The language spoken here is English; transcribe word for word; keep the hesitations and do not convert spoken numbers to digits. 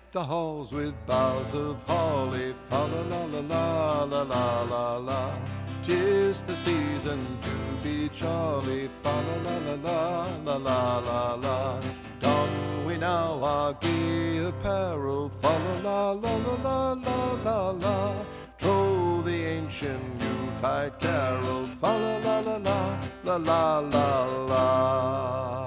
the halls with boughs of holly. Fa la la la la la la la la. 'Tis the season to be jolly. Fa la la la la la la la la. Don we now our gay apparel. Fa la la la la la la la. Troll the ancient Yuletide carol. Fa la la la la la la la la.